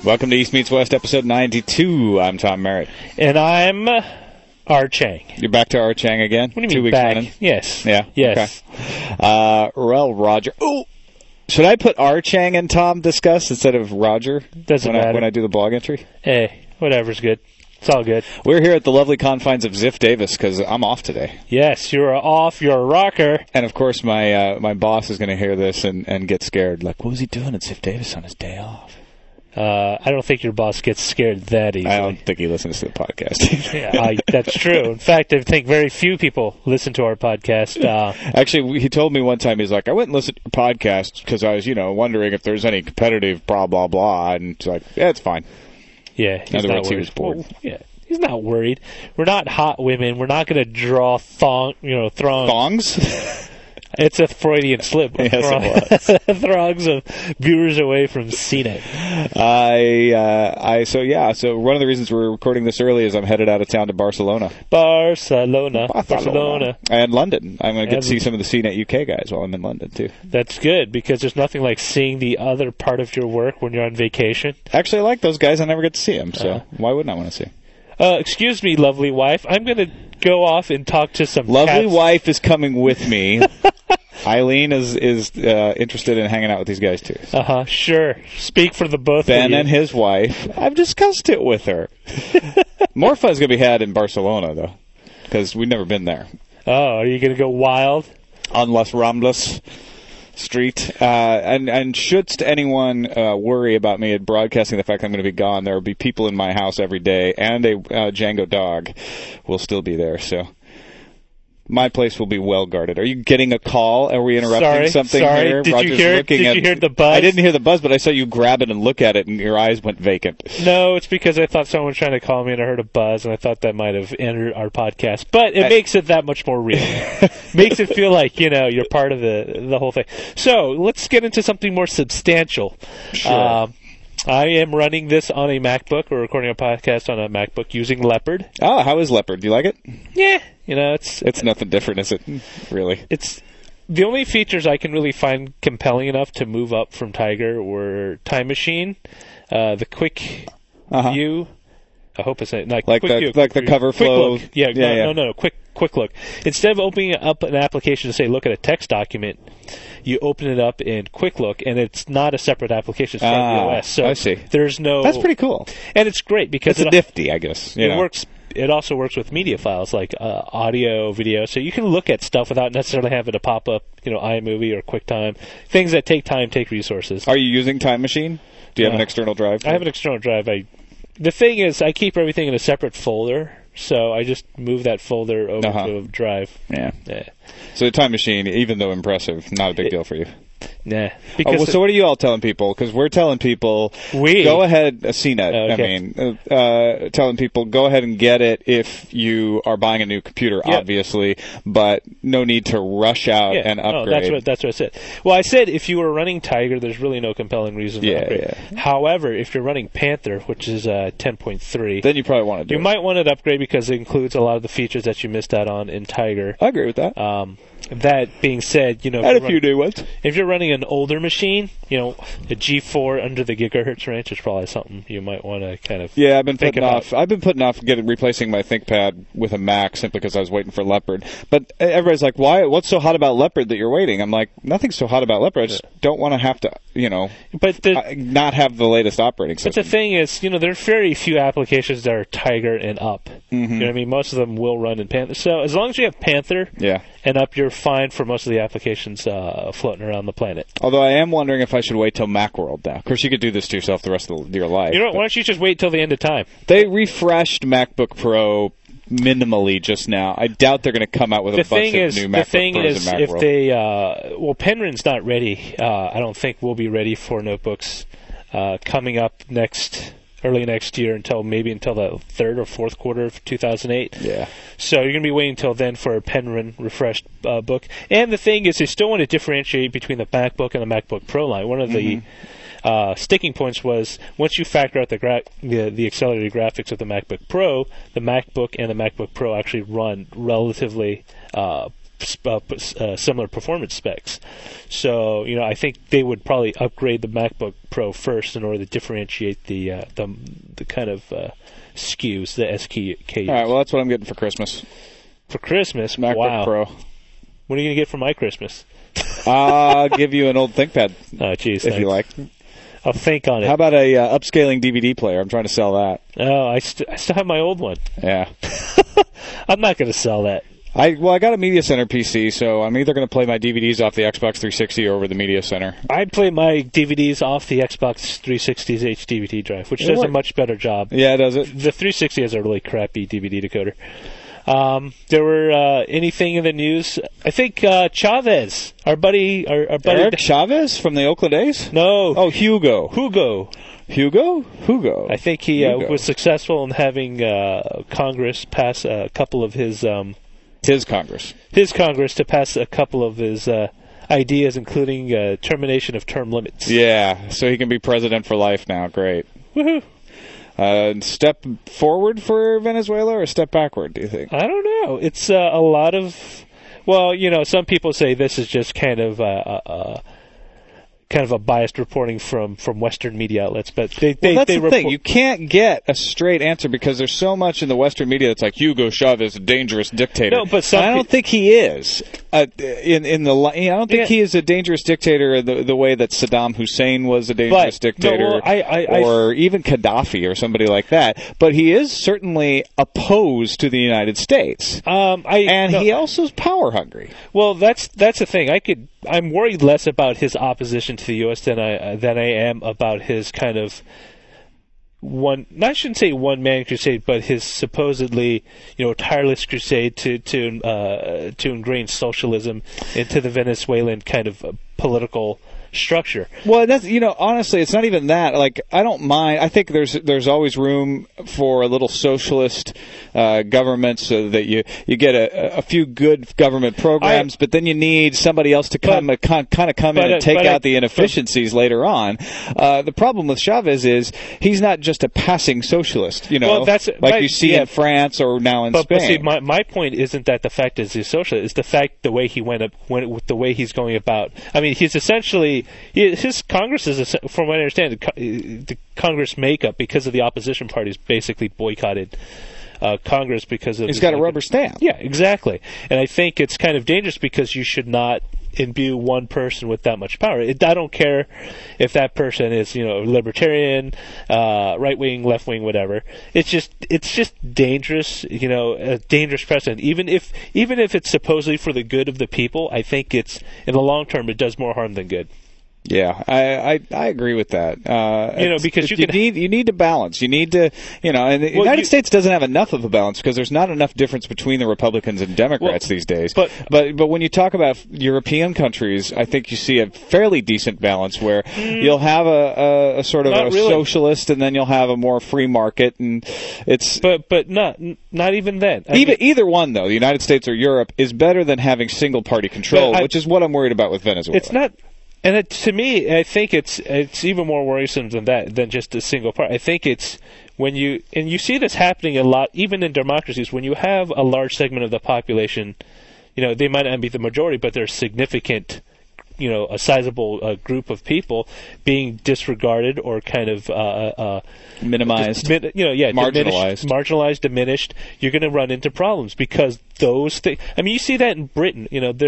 Welcome to East Meets West, episode 92. I'm Tom Merritt. And I'm R. Chang. You're back to R. Chang again? What do you mean 2 weeks back? running? Yes. Yeah? Yes. Okay. Well, Roger. Oh! Should I put R. Chang and Tom discuss instead of Roger? Doesn't matter. When I do the blog entry? Hey, whatever's good. It's all good. We're here at the lovely confines of Ziff Davis because I'm off today. Yes, you're off. You're a rocker. And, of course, my boss is going to hear this and get scared. Like, what was he doing at Ziff Davis on his day off? I don't think your boss gets scared that easily. I don't think he listens to the podcast. Yeah, that's true. In fact, I think very few people listen to our podcast. Actually, he told me one time, he's like, I went and listened to your podcast because I was, wondering if there's any competitive blah, blah, blah. And it's like, yeah, it's fine. Yeah, he's In other not words, worried. he was bored. Well, yeah, he's not worried. We're not hot women. We're not going to draw throngs. Thongs? It's a Freudian slip. Yes, it was. Throngs of viewers away from CNET. So one of the reasons we're recording this early is I'm headed out of town to Barcelona. Barcelona. And London. I'm going to get to see some of the CNET UK guys while I'm in London, too. That's good, because there's nothing like seeing the other part of your work when you're on vacation. Actually, I like those guys. I never get to see them, so why wouldn't I want to see them? Excuse me, lovely wife. I'm going to go off and talk to some Lovely cats. wife is coming with me. Eileen is interested in hanging out with these guys, too. Sure. Speak for the both Ben of you. and his wife. I've discussed it with her. More fun's going to be had in Barcelona, though, because we've never been there. Oh, are you going to go wild? On Las Ramblas Street. And should anyone worry about me broadcasting the fact that I'm going to be gone, there will be people in my house every day, and a Django dog will still be there, so my place will be well guarded. Are you getting a call? Are we interrupting something here? Did Roger's you hear the buzz? I didn't hear the buzz, but I saw you grab it and look at it, and your eyes went vacant. No, it's because I thought someone was trying to call me, and I heard a buzz, and I thought that might have entered our podcast. But it makes it that much more real. Makes it feel like, you're part of the whole thing. So, let's get into something more substantial. Sure. I am running this on a MacBook. We're recording a podcast on a MacBook using Leopard. Oh, how is Leopard? Do you like it? Yeah. It's nothing different, is it? Really? It's the only features I can really find compelling enough to move up from Tiger were Time Machine, the quick view. I hope it's like quick view, the cover flow. Look. No. Quick look. Instead of opening up an application to say look at a text document, you open it up in Quick Look, and it's not a separate application. It's from the OS. So I see. There's no. That's pretty cool. And it's great because it's nifty, I guess. It works. It also works with media files like audio, video, so you can look at stuff without necessarily having to pop up, iMovie or QuickTime. Things that take time take resources. Are you using Time Machine? Do you have an external drive? I have an external drive. The thing is, I keep everything in a separate folder, so I just move that folder over to a drive. Yeah. So the Time Machine, even though impressive, not a big deal for you. Nah. So what are you all telling people? Because we're telling people, go ahead, CNET, okay. Telling people, go ahead and get it if you are buying a new computer, obviously, but no need to rush out and upgrade. No, that's what I said. Well, I said if you were running Tiger, there's really no compelling reason to upgrade. Yeah. However, if you're running Panther, which is 10.3, then you probably want to do it. You might want to upgrade because it includes a lot of the features that you missed out on in Tiger. I agree with that. That being said, and a few new ones. If you're running an older machine, a G4 under the gigahertz range is probably something you might want to kind of. Yeah, I've been putting off replacing my ThinkPad with a Mac simply because I was waiting for Leopard. But everybody's like, "Why? What's so hot about Leopard that you're waiting?" I'm like, "Nothing's so hot about Leopard. I just don't want to have to, not have the latest operating system." But the thing is, there are very few applications that are Tiger and up. Mm-hmm. You know what I mean? Most of them will run in Panther. So as long as you have Panther and up, you're fine for most of the applications floating around the planet. Although I am wondering if I should wait till Macworld now. Of course, you could do this to yourself the rest of your life. You know what? Why don't you just wait till the end of time? They refreshed MacBook Pro minimally just now. I doubt they're going to come out with a bunch of new MacBook Pros in Macworld. If they, Penryn's not ready. I don't think we'll be ready for notebooks coming up early next year until the third or fourth quarter of 2008. Yeah. So you're going to be waiting until then for a Penryn refreshed book. And the thing is, they still want to differentiate between the MacBook and the MacBook Pro line. One of the sticking points was once you factor out the accelerated graphics of the MacBook Pro, the MacBook and the MacBook Pro actually run relatively similar performance specs. So, I think they would probably upgrade the MacBook Pro first in order to differentiate the kind of SKUs, the SKUs. All right, well, that's what I'm getting for Christmas. For Christmas? MacBook wow. Pro. What are you going to get for my Christmas? I'll give you an old ThinkPad. Oh, geez, if you like. I'll think on it. How about a upscaling DVD player? I'm trying to sell that. Oh, I still have my old one. Yeah. I'm not going to sell that. I got a Media Center PC, so I'm either going to play my DVDs off the Xbox 360 or over the Media Center. I'd play my DVDs off the Xbox 360's HDVD drive, which does a much better job. Yeah, does it? The 360 has a really crappy DVD decoder. There were anything in the news? I think Chavez, our buddy Eric Chavez from the Oakland A's? No. Oh, Hugo. I think he was successful in having Congress pass a couple of his Congress to pass a couple of his ideas, including termination of term limits. Yeah, so he can be president for life now. Great. Woohoo. Step forward for Venezuela or a step backward, do you think? I don't know. It's a lot of... Well, some people say this is just kind of a biased reporting from Western media outlets, but that's the thing. You can't get a straight answer because there's so much in the Western media that's like Hugo Chavez, a dangerous dictator. No, but I don't think he is. I don't think he is a dangerous dictator the way that Saddam Hussein was a dangerous dictator, or even Gaddafi or somebody like that. But he is certainly opposed to the United States, he also is power hungry. Well, that's the thing. I'm worried less about his opposition to the U.S. than I am about his kind of I shouldn't say one-man crusade, but his supposedly tireless crusade to ingrain socialism into the Venezuelan kind of political structure. Well, that's honestly, it's not even that. Like, I don't mind. I think there's always room for a little socialist government, so that you get a few good government programs, but then you need somebody else to come in and take out the inefficiencies later on. The problem with Chavez is he's not just a passing socialist. You see in France or now in Spain. But see, my point isn't that the fact is he's socialist. It's the fact the way he went with the way he's going about. I mean, he's essentially. His Congress is, from what I understand, the Congress makeup because of the opposition parties basically boycotted Congress because of. He's got a rubber stamp. Yeah, exactly. And I think it's kind of dangerous because you should not imbue one person with that much power. I don't care if that person is, libertarian, right wing, left wing, whatever. It's just dangerous, a dangerous precedent. Even if it's supposedly for the good of the people, I think it's in the long term it does more harm than good. Yeah, I agree with that. Because you need to balance. You need to, and the United States doesn't have enough of a balance because there's not enough difference between the Republicans and Democrats these days. But when you talk about European countries, I think you see a fairly decent balance where you'll have a sort of socialist, and then you'll have a more free market, and it's. But not even then. Either one though, the United States or Europe is better than having single party control, which is what I'm worried about with Venezuela. It's not. And to me, I think it's even more worrisome than just a single part. I think it's when you see this happening a lot, even in democracies, when you have a large segment of the population, they might not be the majority, but they're significant, a sizable group of people being disregarded or kind of minimized, marginalized, diminished. You're going to run into problems because those things. I mean, you see that in Britain.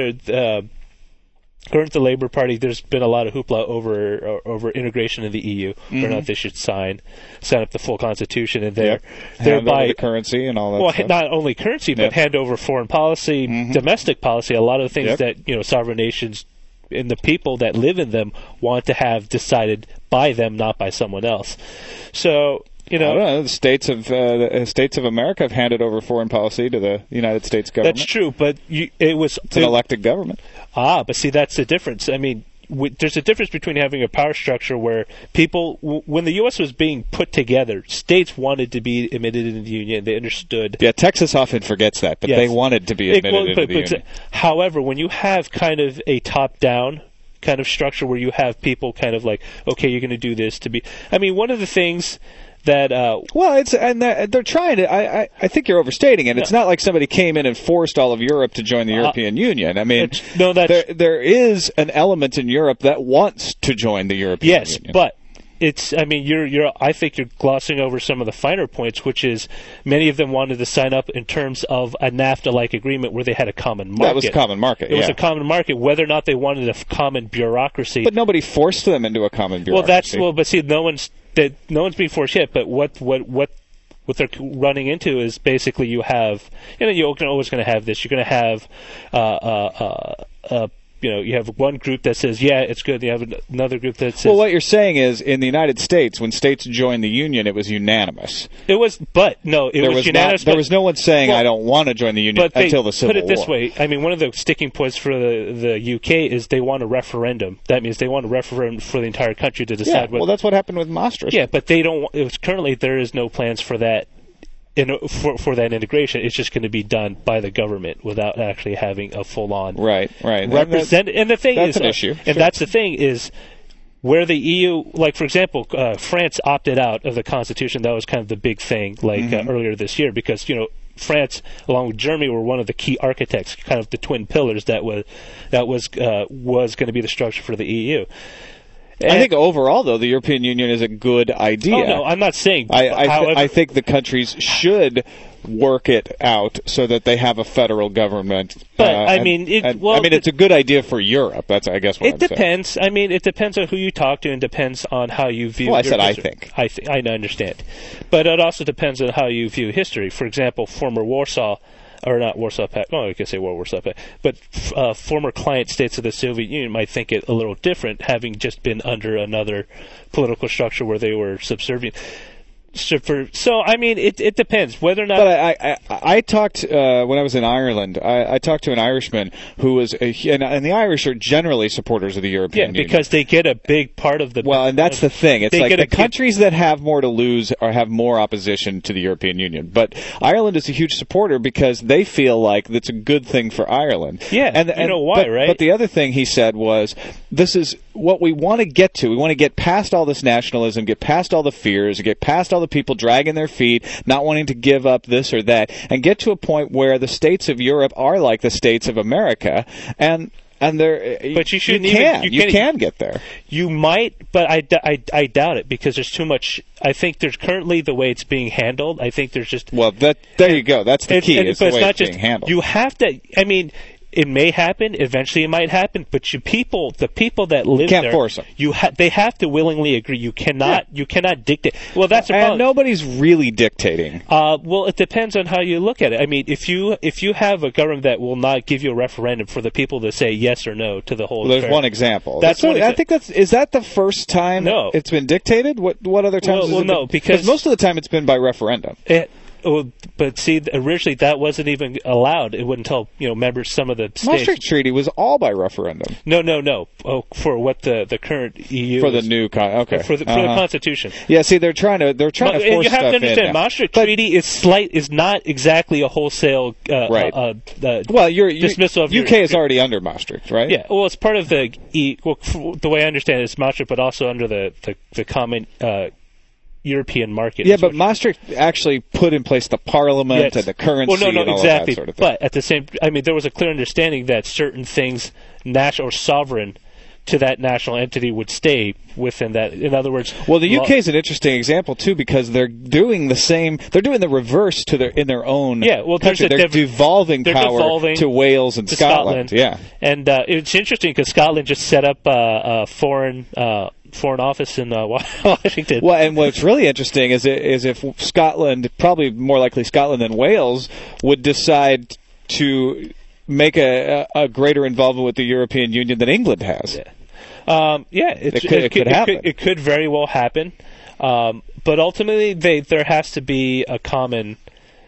According to the Labour Party, there's been a lot of hoopla over integration in the EU, whether or not they should sign up the full constitution, and thereby the currency and all that. Well, stuff. Not only currency, but hand over foreign policy, domestic policy. A lot of the things that sovereign nations and the people that live in them want to have decided by them, not by someone else. So. I don't know, the states of America have handed over foreign policy to the United States government. That's true, but it's an elected government. But see, that's the difference. I mean, there's a difference between having a power structure where people, when the U.S. was being put together, states wanted to be admitted into the Union. They understood. Yeah, Texas often forgets that, but they wanted to be admitted into the Union. However, when you have kind of a top-down kind of structure where you have people kind of like, okay, you're going to do this to be. I mean, one of the things that well, it's and they're trying to. I think you're overstating it. It's not like somebody came in and forced all of Europe to join the European Union. I mean, there is an element in Europe that wants to join the European Union. Yes, but it's. I mean, I think you're glossing over some of the finer points, which is many of them wanted to sign up in terms of a NAFTA-like agreement where they had a common market. That was a common market. It was a common market. Whether or not they wanted a common bureaucracy, but nobody forced them into a common bureaucracy. But see, no one's being forced yet. But what they're running into is basically you're always going to have this. You're going to have you have one group that says, yeah, it's good. You have another group that says... Well, what you're saying is, in the United States, when states joined the Union, it was unanimous. It was unanimous. There was no one saying, I don't want to join the Union until the Civil War. Put it this way. I mean, one of the sticking points for the UK is they want a referendum. That means they want a referendum for the entire country to decide well, that's what happened with Maastricht. Yeah, but they don't... Currently, there is no plans for that. For that integration, it's just going to be done by the government without actually having a full-on represent. And the thing that's an issue. And that's the thing is where the EU, like for example, France opted out of the Constitution. That was kind of the big thing, earlier this year, because France, along with Germany, were one of the key architects, kind of the twin pillars that was going to be the structure for the EU. I think overall, though, the European Union is a good idea. Oh, no, I'm not saying. I think the countries should work it out so that they have a federal government. But it's a good idea for Europe. That's, I guess, what I'm depends. saying. I mean, it depends on who you talk to, and depends on how you view. Well, I think. I understand, but it also depends on how you view history. For example, former Warsaw. Or not Warsaw Pact. Oh, I can say Warsaw Pact. But former client states of the Soviet Union might think it a little different, having just been under another political structure where they were subservient. So, I mean, it depends whether or not. But I talked when I was in Ireland. I talked to an Irishman who was, and the Irish are generally supporters of the European Union. Yeah, because they get a big part of the. Well, and that's the thing. It's like the countries that have more to lose or have more opposition to the European Union. But Ireland is a huge supporter because they feel like that's a good thing for Ireland. Yeah, and you know why, right? But the other thing he said was, this is what we want to get to. We want to get past all this nationalism, get past all the fears, get past all the people dragging their feet, not wanting to give up this or that, and get to a point where the states of Europe are like the states of America, and they're. But you can get there. You might, but I doubt it, because there's too much. I think there's currently the way it's being handled. I think there's just there you go. That's the key. It's the way it's being handled. You have to. I mean. It may happen. Eventually, it might happen. But the people that live there, can't force them. They have to willingly agree. You cannot. You cannot dictate. Well, that's the problem. And nobody's really dictating. Well, it depends on how you look at it. I mean, if you have a government that will not give you a referendum for the people to say yes or no to the whole. Well, there's one example. I think is that the first time it's been dictated? What other times? Because most of the time it's been by referendum. But see, originally that wasn't even allowed. It wouldn't tell members some of the states. Maastricht Treaty was all by referendum. No. Oh, for what the current EU for the new for the Constitution. Yeah, see, they're trying to force stuff in. You have to understand, Maastricht Treaty is not exactly a wholesale right. dismissal of UK is already under Maastricht, right? Yeah. Well, it's part of the the way I understand it, it's Maastricht, but also under the common. European market. Yeah, but Maastricht actually put in place the parliament and the currency and all exactly. of that sort of thing. But at the same, there was a clear understanding that certain things, national or sovereign to that national entity, would stay within that. In other words, well, the UK is an interesting example too, because they're doing the same. They're doing the reverse in their own. Yeah, well, country. They're devolving power to Wales and Scotland. Yeah, and it's interesting because Scotland just set up a foreign office in Washington. Well, and what's really interesting is if Scotland, probably more likely Scotland than Wales, would decide to make a greater involvement with the European Union than England has. Yeah. It could happen. It could very well happen. But ultimately, there has to be a common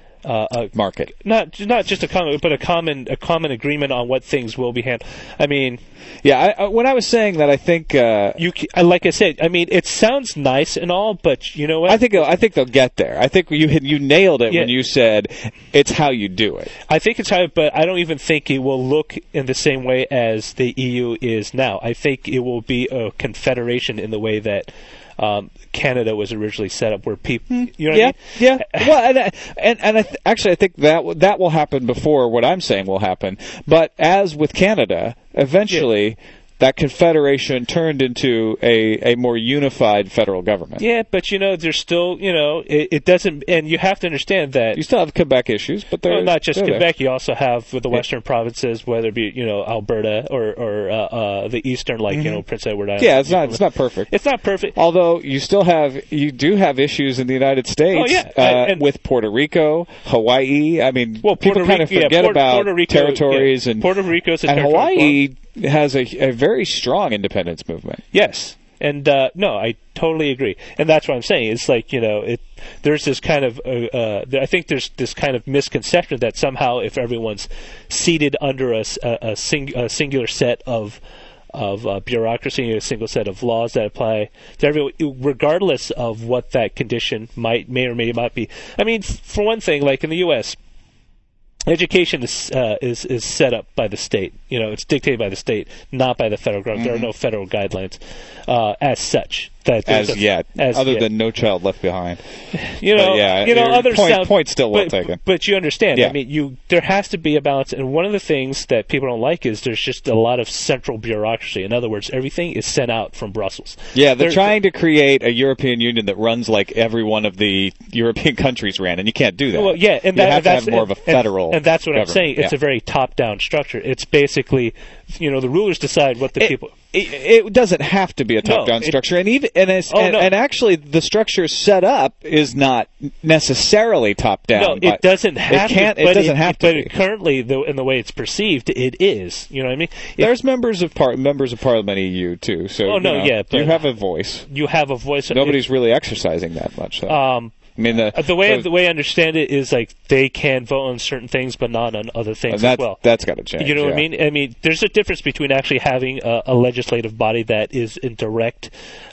market. Not just a common, but a common agreement on what things will be handled. I mean, yeah. When I was saying that, I think like I said, I mean, it sounds nice and all, but you know what? I think they'll get there. I think you nailed it when you said it's how you do it. I think it's how, but I don't even think it will look in the same way as the EU is now. I think it will be a confederation in the way that Canada was originally set up, where people, you know what I mean? Yeah. Well, actually, I think that will happen before what I'm saying will happen. But as with Canada, eventually. That confederation turned into a more unified federal government. Yeah, but there's still, it doesn't, and you have to understand that you still have Quebec issues, but they're not just Quebec. There. You also have the western provinces, whether it be Alberta or the eastern, like Prince Edward Island. Yeah, it's not perfect. It's not perfect. Although you do have issues in the United States with Puerto Rico, Hawaii. I mean, people kind of forget about Puerto Rico, territories and Puerto Rico's a and territory. Hawaii has a very strong independence movement. Yes. And no, I totally agree, and that's what I'm saying. It's like there's this kind of I think there's this kind of misconception that somehow if everyone's seated under a singular set of bureaucracy, a single set of laws that apply to everyone, regardless of what that condition may or may not be. I mean, for one thing, like in the U.S., education is set up by the state. It's dictated by the state, not by the federal government. There are no federal guidelines as such. Other than No Child Left Behind. Other point still well taken. But you understand. I mean, there has to be a balance, and one of the things that people don't like is there's just a lot of central bureaucracy. In other words, everything is sent out from Brussels. Yeah, they're trying to create a European Union that runs like every one of the European countries ran, and you can't do that. Well, yeah, and you have to have more of a federal. And that's what government. I'm saying. It's a very top-down structure. It's basically, the rulers decide what the people. It doesn't have to be a top-down structure, and actually, the structure set up is not necessarily top-down. No, it doesn't have to. It doesn't have to. But currently, in the way it's perceived, it is. You know what I mean? There's members of Parliament EU too. So you have a voice. You have a voice. Nobody's really exercising that much. Though. I mean, the way I understand it is like they can vote on certain things, but not on other things as well. That's got to change. You know what I mean? I mean, there's a difference between actually having a legislative body that is in direct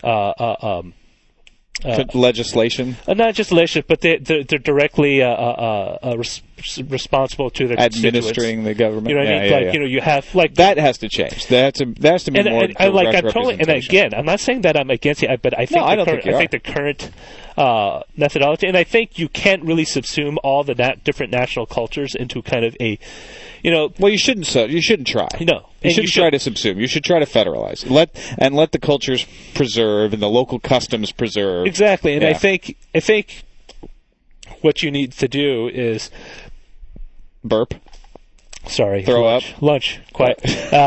legislation, not just legislative, but they're directly responsible to their administering the government. You know what I mean? You have like that has to change. That has to be more direct representation. And again, I'm not saying that I'm against it, but I think I think the current methodology, and I think you can't really subsume all the different national cultures into kind of a, Well, you shouldn't. You shouldn't try. No, you shouldn't try to subsume. You should try to federalize. Let the cultures preserve and the local customs preserve. Exactly, and I think what you need to do is burp. Sorry, throw up. Lunch. Quiet.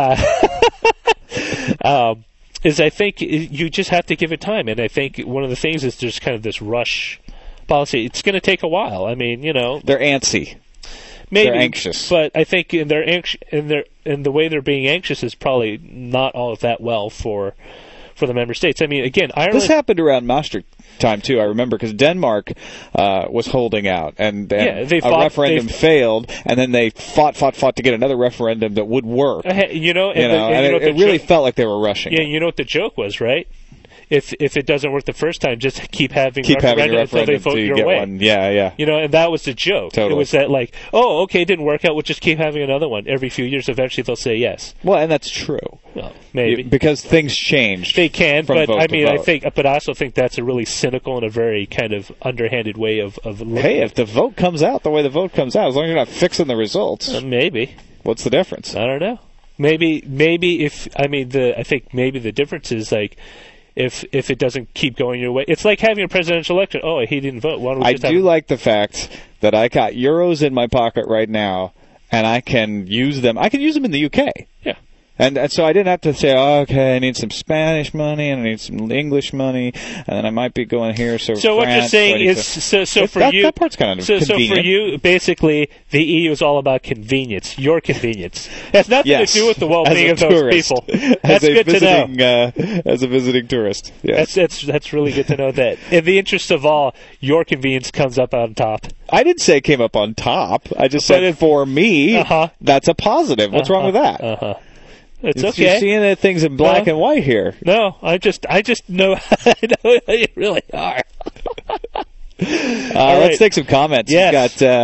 Is I think you just have to give it time, and I think one of the things is there's kind of this rush policy. It's going to take a while. I mean, they're antsy. Maybe, they're anxious. But I think in the way they're being anxious is probably not all of that well for the member states. I mean, again, Ireland. This happened around Maastricht time too. I remember because Denmark was holding out, and a referendum failed, and then they fought to get another referendum that would work. It really felt like they were rushing. Yeah, you know what the joke was, right? If it doesn't work the first time, just keep having a referendum until they vote your way. One. Yeah. And that was the joke. Totally. It was that like, it didn't work out. We'll just keep having another one. Every few years, eventually they'll say yes. Well, and that's true. Well, maybe because things change. They can, but I mean, I also think that's a really cynical and a very kind of underhanded way of looking. Hey, if the vote comes out the way the vote comes out, as long as you're not fixing the results, maybe. What's the difference? I don't know. Maybe I think maybe the difference is like. If it doesn't keep going your way, it's like having a presidential election. Oh, he didn't vote. Why don't we I do like the fact that I got euros in my pocket right now, and I can use them. I can use them in the UK. Yeah. And so I didn't have to say, okay, I need some Spanish money and I need some English money, and then I might be going here. So what you're saying is, that part's kind of convenient. So for you, basically, the EU is all about convenience, your convenience. It has nothing to do with the well-being of those people. That's good to know. As a visiting tourist, yes. That's really good to know that. In the interest of all, your convenience comes up on top. I didn't say it came up on top. I just said for me, that's a positive. What's wrong with that? It's okay. You're seeing things in black and white here. No, I just know I know how you really are. Let's take some comments. Yes. We've got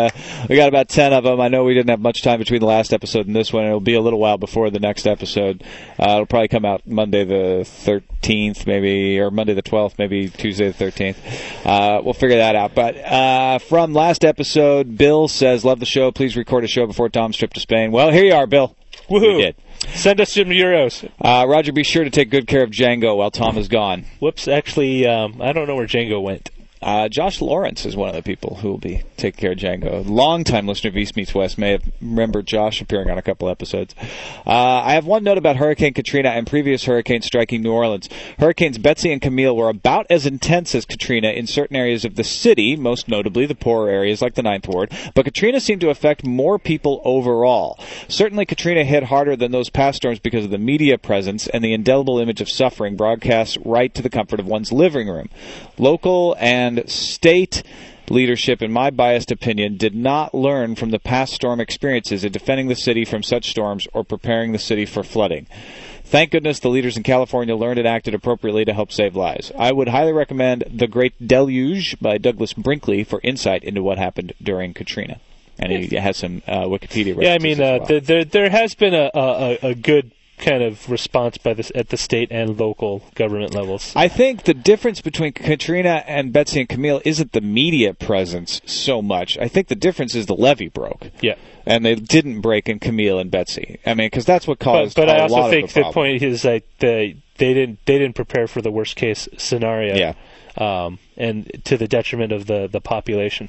We got about 10 of them. I know we didn't have much time between the last episode and this one. It'll be a little while before the next episode. It'll probably come out Monday the 13th, maybe, or Monday the 12th, maybe Tuesday the 13th. We'll figure that out. But from last episode, Bill says, love the show. Please record a show before Tom's trip to Spain. Well, here you are, Bill. Woohoo. We did. Send us some euros. Roger, be sure to take good care of Django while Tom is gone. Whoops, actually, I don't know where Django went. Josh Lawrence is one of the people who will be taking care of Django. Long-time listener of East Meets West may have remembered Josh appearing on a couple episodes. I have one note about Hurricane Katrina and previous hurricanes striking New Orleans. Hurricanes Betsy and Camille were about as intense as Katrina in certain areas of the city, most notably the poorer areas like the Ninth Ward, but Katrina seemed to affect more people overall. Certainly Katrina hit harder than those past storms because of the media presence and the indelible image of suffering broadcast right to the comfort of one's living room. Local and state leadership, in my biased opinion, did not learn from the past storm experiences in defending the city from such storms or preparing the city for flooding. Thank goodness the leaders in California learned and acted appropriately to help save lives. I would highly recommend The Great Deluge by Douglas Brinkley for insight into what happened during Katrina. And he has some Wikipedia references. Yeah, I mean, as well. there has been a good kind of response by this at the state and local government levels. I think the difference between Katrina and Betsy and Camille isn't the media presence so much. I think the difference is the levee broke. Yeah. And they didn't break in Camille and Betsy. I mean, because that's what caused but a I also lot think of the the point is that they didn't prepare for the worst case scenario. Yeah. And to the detriment of the population.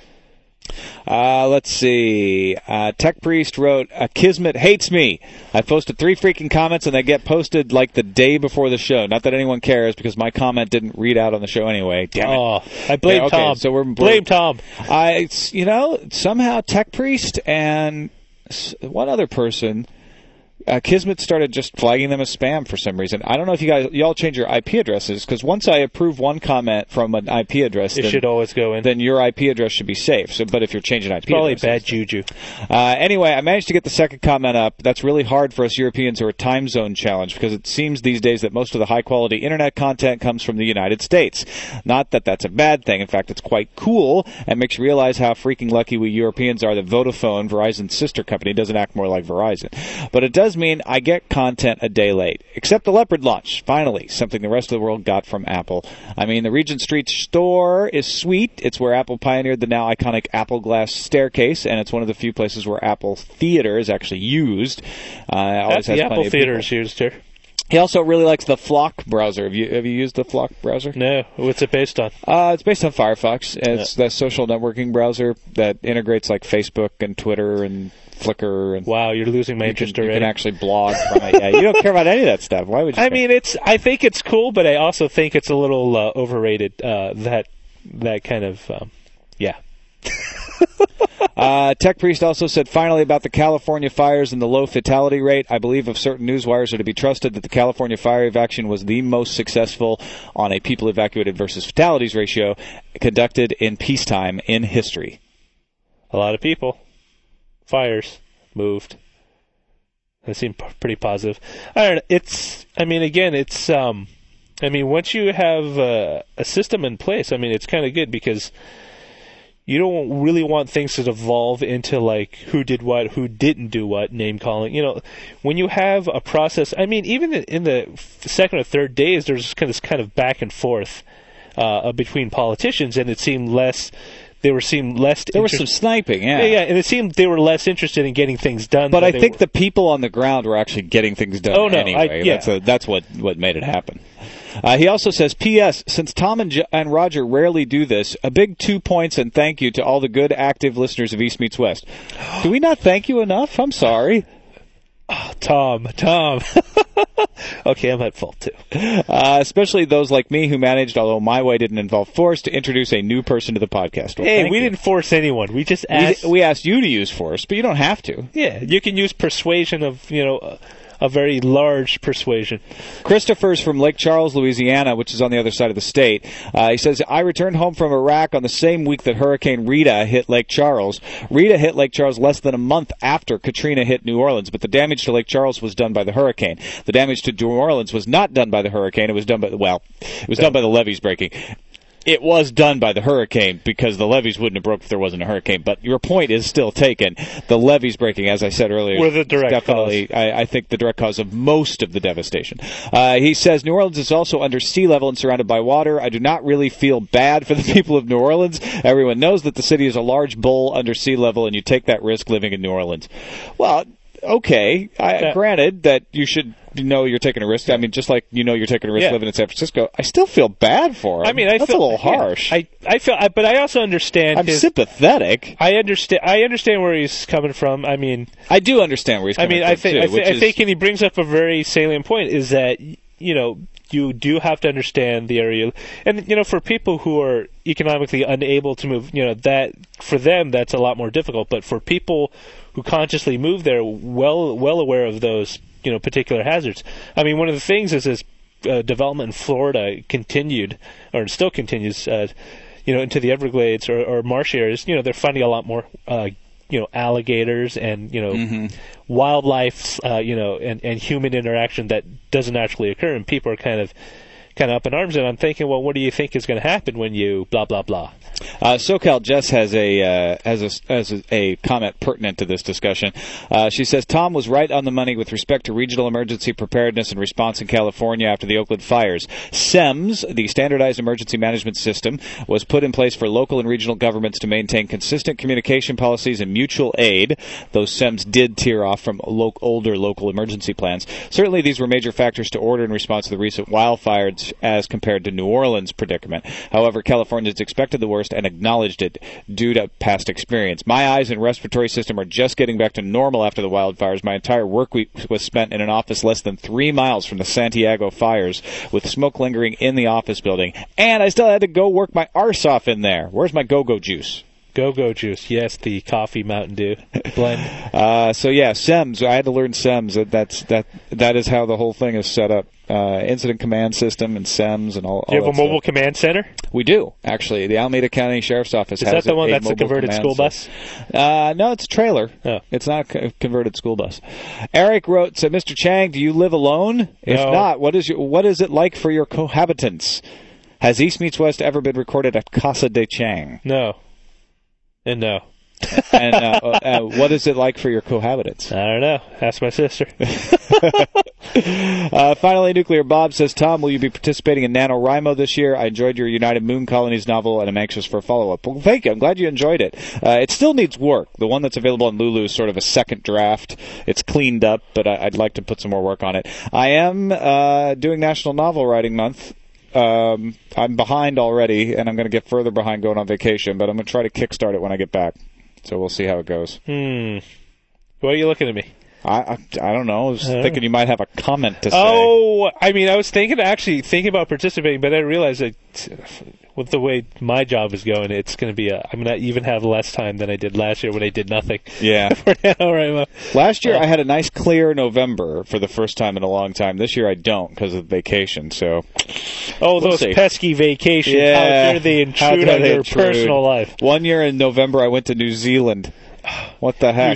Let's see. Tech Priest wrote, Kismet hates me. I posted 3 freaking comments and they get posted like the day before the show. Not that anyone cares because my comment didn't read out on the show anyway. Damn it. Oh, I blame Tom. So blame Tom. Somehow Tech Priest and one other person, Kismet started just flagging them as spam for some reason. I don't know if y'all change your IP addresses, because once I approve one comment from an IP address, it should always go in. Then your IP address should be safe. So, but if you're changing IP probably addresses, bad juju. Anyway, I managed to get the second comment up. That's really hard for us Europeans who are time zone challenged, because it seems these days that most of the high quality internet content comes from the United States. Not that that's a bad thing. In fact, it's quite cool and makes you realize how freaking lucky we Europeans are that Vodafone, Verizon's sister company, doesn't act more like Verizon. But it does mean I get content a day late. Except the Leopard launch. Finally, something the rest of the world got from Apple. I mean, the Regent Street store is sweet. It's where Apple pioneered the now iconic Apple Glass staircase, and it's one of the few places where Apple Theater is actually used. Always has the Apple Theater is used here. He also really likes the Flock browser. Have you used the Flock browser? No. What's it based on? It's based on Firefox. It's the social networking browser that integrates like Facebook and Twitter and Flickr. And wow, you're losing my interest already. You can actually blog from it. Yeah, you don't care about any of that stuff. Why would you? I mean, I think it's cool, but I also think it's a little overrated. That kind of yeah. Tech Priest also said, finally, about the California fires and the low fatality rate. I believe if certain news wires are to be trusted, that the California fire evacuation was the most successful on a people evacuated versus fatalities ratio conducted in peacetime in history. A lot of people. Fires moved. They seem pretty positive. I don't know. Once you have a system in place, it's kind of good because you don't really want things to devolve into like who did what, who didn't do what, name calling. When you have a process, even in the second or third days, there's this kind of back and forth between politicians, and it seemed less. There was some sniping, yeah. Yeah, and it seemed they were less interested in getting things done. But I think the people on the ground were actually getting things done anyway. That's what made it happen. He also says, P.S. Since Tom and Roger rarely do this, a big 2 points and thank you to all the good, active listeners of East Meets West. Do we not thank you enough? I'm sorry. Oh, Tom. Okay, I'm at fault, too. Especially those like me who managed, although my way didn't involve force, to introduce a new person to the podcast. Well, we didn't force anyone. We just asked. We asked you to use force, but you don't have to. Yeah, you can use persuasion of, a very large persuasion. Christopher's from Lake Charles, Louisiana, which is on the other side of the state. He says, I returned home from Iraq on the same week that Hurricane Rita hit Lake Charles. Rita hit Lake Charles less than a month after Katrina hit New Orleans, but the damage to Lake Charles was done by the hurricane. The damage to New Orleans was not done by the hurricane. It was done by, done by the levees breaking. it was done by the hurricane because the levees wouldn't have broke if there wasn't a hurricane. But your point is still taken. The levees breaking, as I said earlier, were the direct definitely, cause. I think, the direct cause of most of the devastation. He says New Orleans is also under sea level and surrounded by water. I do not really feel bad for the people of New Orleans. Everyone knows that the city is a large bowl under sea level, and you take that risk living in New Orleans. Well, okay. Granted that you should know you're taking a risk. I mean, just like you're taking a risk living in San Francisco, I still feel bad for him. I mean, that's a little harsh. I feel, but I also understand. I'm sympathetic. I understand where he's coming from. I mean, I do understand where he's coming from. I think, and he brings up a very salient point: is that you do have to understand the area, and for people who are economically unable to move, that for them that's a lot more difficult. But for people who consciously move there, well aware of those particular hazards. I mean, one of the things is this development in Florida continued, or still continues, into the Everglades or marsh areas. They're finding a lot more, alligators and wildlife, and human interaction that doesn't actually occur, and people are kind of up in arms. And I'm thinking, well, what do you think is going to happen when you blah blah blah? SoCal Jess has a comment pertinent to this discussion. She says Tom was right on the money with respect to regional emergency preparedness and response in California after the Oakland fires. SEMS, the Standardized Emergency Management System, was put in place for local and regional governments to maintain consistent communication policies and mutual aid. Those SEMS did tear off from older local emergency plans. Certainly these were major factors to order in response to the recent wildfires as compared to New Orleans' predicament. However, Californians expected the worst and acknowledged it due to past experience. My eyes and respiratory system are just getting back to normal after the wildfires. My entire work week was spent in an office less than 3 miles from the Santiago fires with smoke lingering in the office building. And I still had to go work my arse off in there. Where's my go-go juice? Go-Go juice, yes, the coffee Mountain Dew blend. SEMS. I had to learn SEMS. That is how the whole thing is set up. Incident command system and SEMS and all. Do you have a mobile stuff. Command center? We do, actually. The Alameda County Sheriff's Office has that the one that's a converted school bus? No, it's a trailer. Oh. It's not a converted school bus. Eric wrote, said, Mr. Chang, do you live alone? If not, what is it like for your cohabitants? Has East Meets West ever been recorded at Casa de Chang? No. And no. And what is it like for your cohabitants? I don't know. Ask my sister. Finally, Nuclear Bob says, Tom, will you be participating in NaNoWriMo this year? I enjoyed your United Moon Colonies novel, and I'm anxious for a follow-up. Well, thank you. I'm glad you enjoyed it. It still needs work. The one that's available on Lulu is sort of a second draft. It's cleaned up, but I'd like to put some more work on it. I am doing National Novel Writing Month. I'm behind already, and I'm going to get further behind going on vacation, but I'm going to try to kickstart it when I get back. So we'll see how it goes. Why are you looking at me? I don't know. I was thinking you might have a comment to say. Oh, I mean, I was thinking about participating, but I realized that with the way my job is going, it's going to be I'm going to even have less time than I did last year when I did nothing. Yeah. For NaNoWriMo. Last year I had a nice clear November for the first time in a long time. This year I don't because of vacation. So. Oh, those pesky vacations! Yeah. How dare they intrude on your personal life? 1 year in November I went to New Zealand. What the heck? You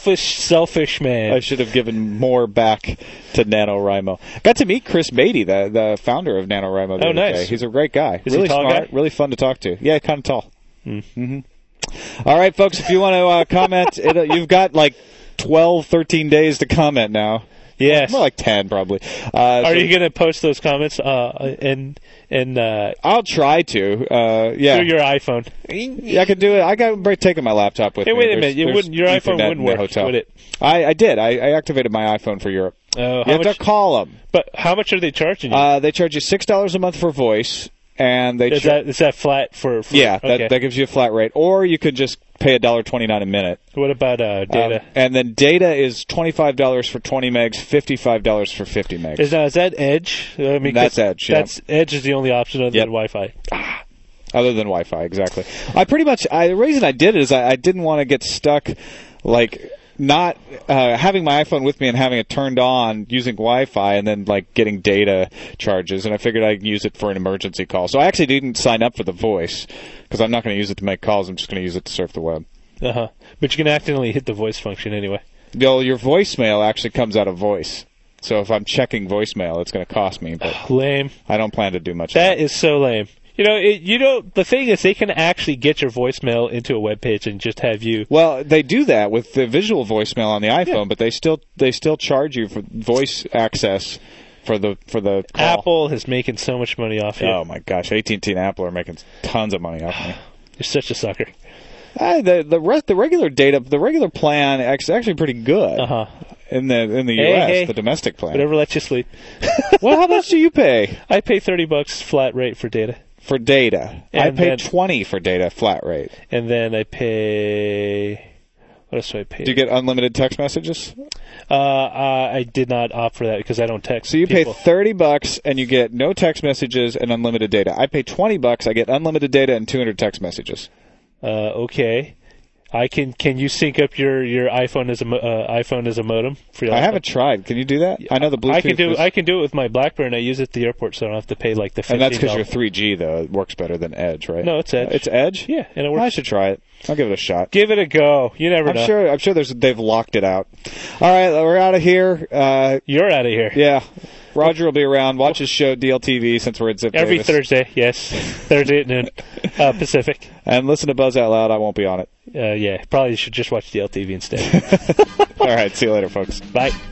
selfish man. I should have given more back to NaNoWriMo. Got to meet Chris Beatty, the founder of NaNoWriMo. The other day. He's a great guy. Is really he tall smart, guy? really fun to talk to. Yeah, kind of tall. Mm-hmm. All right, folks, if you want to comment, you've got like 12, 13 days to comment now. Yes. More like 10, probably. Are you going to post those comments and I'll try to. Yeah. Through your iPhone. Yeah, I can do it. I got taking my laptop with me. Wait a minute. Your iPhone wouldn't work, would it? I did. I activated my iPhone for Europe. You have to call them. But how much are they charging you? They charge you $6 a month for voice. And is that flat for yeah, okay. that gives you a flat rate. Or you could just pay $1.29 a minute. What about data? And then data is $25 for 20 megs, $55 for 50 megs. Is that Edge? I mean, that's Edge. Yeah. Edge is the only option other than Wi-Fi. Other than Wi-Fi, exactly. The reason I did it is I didn't want to get stuck, like, not having my iPhone with me and having it turned on using Wi-Fi and then like getting data charges, and I figured I could use it for an emergency call. So I actually didn't sign up for the voice because I'm not going to use it to make calls. I'm just going to use it to surf the web. But you can accidentally hit the voice function anyway. Your voicemail actually comes out of voice. So if I'm checking voicemail, it's going to cost me. But lame. I don't plan to do much. That is so lame. The thing is, they can actually get your voicemail into a web page and just have you. Well, they do that with the visual voicemail on the iPhone, but they still charge you for voice access for the call. Apple is making so much money off you. Oh my gosh, AT&T and Apple are making tons of money off me. You're such a sucker. The regular plan is actually pretty good. In the U.S., the domestic plan. Whatever lets you sleep. Well, how much do you pay? I pay $30 flat rate for data. For data, I pay $20 for data flat rate. And then I pay. What else do I pay? Do you get unlimited text messages? I did not opt for that because I don't text. So you people. pay $30 and you get no text messages and unlimited data. I pay $20. I get unlimited data and 200 text messages. Okay. Can you sync up your iPhone as a modem for your? I haven't tried. Can you do that? I know the Bluetooth. I can do it with my BlackBerry. I use it at the airport, so I don't have to pay like the $15. And that's because you're 3G though. It works better than Edge, right? No, it's Edge. It's Edge. Yeah, and it works. I should try it. I'll give it a shot. Give it a go. You never know. I'm sure they've locked it out. All right, we're out of here. You're out of here. Yeah. Roger will be around. Watch his show, DLTV, since we're at Zip every Davis. Thursday. Yes, Thursday at noon, Pacific. And listen to Buzz Out Loud. I won't be on it. Yeah, probably should just watch DLTV instead. All right, see you later, folks. Bye.